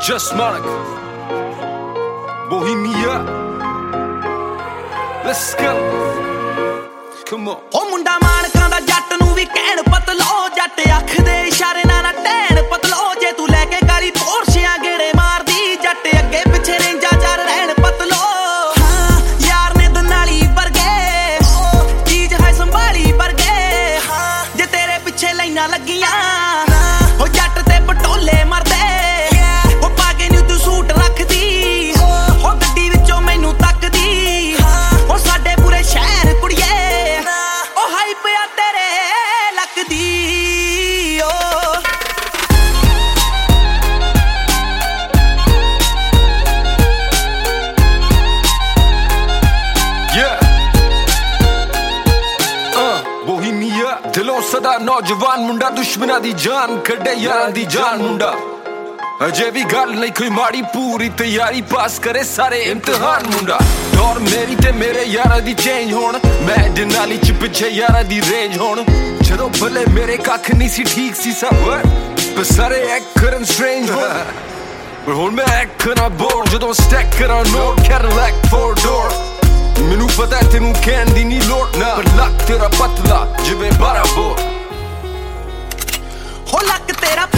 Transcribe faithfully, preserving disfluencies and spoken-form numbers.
Just Monica, Bohemia. Let's go. Come on. O ਮੁੰਡਾ ਮਾਨਕਾਂ ਦਾ ਜੱਟ ਨੂੰ ਵੀ ਕਹਿਣ ਪਤਲੋ ਜੱਟ ਅੱਖ ਦੇ ਇਸ਼ਾਰੇ ਨਾਲ ਨਾ ਟਹਿਣ ਪਤਲੋ ਜੇ ਤੂੰ ਲੈ ਕੇ ਕਾਲੀ ਪੋਰਸ਼ਿਆਂ ਗੇੜੇ ਮਾਰਦੀ ਜੱਟ ਅੱਗੇ ਪਿੱਛੇ ਰੇਂਜਾ ਚਾਰ ਰਹਿਣ ਪਤਲੋ ਹਾਂ ਯਾਰ ਨੇ ਦਨਾਲੀ ਵਰਗੇ ਚੀਜ਼ ਹੈ ਸੰਭਾਲੀ ਵਰਗੇ ਹਾਂ ਜੇ ਤੇਰੇ ਪਿੱਛੇ ਲਾਈਨਾਂ ਲੱਗੀਆਂ ਉਹ ਜੱਟ ਤੇ ਪਟੋਲੇ ਮਰਦੇ ਉਹ ਪਾ ਕੇ ਨੀ ਤੂੰ ਸੂਟ ਰੱਖਦੀ ਉਹ ਗੱਡੀ ਵਿੱਚੋਂ ਮੈਨੂੰ ਤੱਕਦੀ ਉਹ ਸਾਡੇ ਪੂਰੇ ਸ਼ਹਿਰ ਕੁੜੀਏ ਉਹ ਹਾਈ ਪਿਆ ਤੇਰੇ ਲੱਗਦੀ ਓ Bohemia, ਦਿਲੋਂ ਸਦਾ ਨੌਜਵਾਨ ਮੁੰਡਾ ਦੁਸ਼ਮਣਾਂ ਦੀ ਜਾਨ ਕੱਢੇ ਯਾਰਾਂ ਦੀ ਜਾਨ ਮੁੰਡਾ ਅਜੇ ਵੀ ਗੱਲ ਨਹੀਂ ਕੋਈ ਮਾੜੀ ਪੂਰੀ ਤਿਆਰੀ ਪਾਸ ਕਰੇ ਸਾਰੇ ਇਮਤਿਹਾਨ ਮੁੰਡਾ ਦੌਰ ਮੇਰੀ ਤੇ ਮੇਰੇ ਯਾਰਾਂ ਦੀ ਚੇਂਜ ਹੋਣ ਮੈਂ ਡਨਾਲੀ ਚ ਪਿੱਛੇ ਯਾਰਾਂ ਦੀ ਰੇਂਜ ਹੋਣ ਜਦੋਂ ਭਲੇ ਮੇਰੇ ਕੱਖ ਨਹੀਂ ਸੀ ਠੀਕ ਸੀ ਸਭ ਪਰ ਸਾਰੇ ਐਕ ਕਰਨ ਸਟ੍ਰੇਂਜ ਹੋਣ ਪਰ ਹੁਣ ਮੈਂ ਐਕ ਕਰਾਂ ਬੋਰ ਜਦੋਂ ਸਟੈਕ ਕਰਾਂ ਨੋਟ ਕੈਡਿਲੈਕ ਫੋਰ ਡੋਰ ਮੈਨੂੰ ਪਤਾ ਤੈਨੂੰ ਕਹਿਣ ਦੀ ਨੀ ਲੋੜ ਨਾ ਪਰ ਲੱਕ ਤੇਰਾ ਪਤਲਾ ਜਿਵੇਂ ਬਾਰਾਂ ਬੋਰ ਹੋ ਲੱਕ ਤੇਰਾ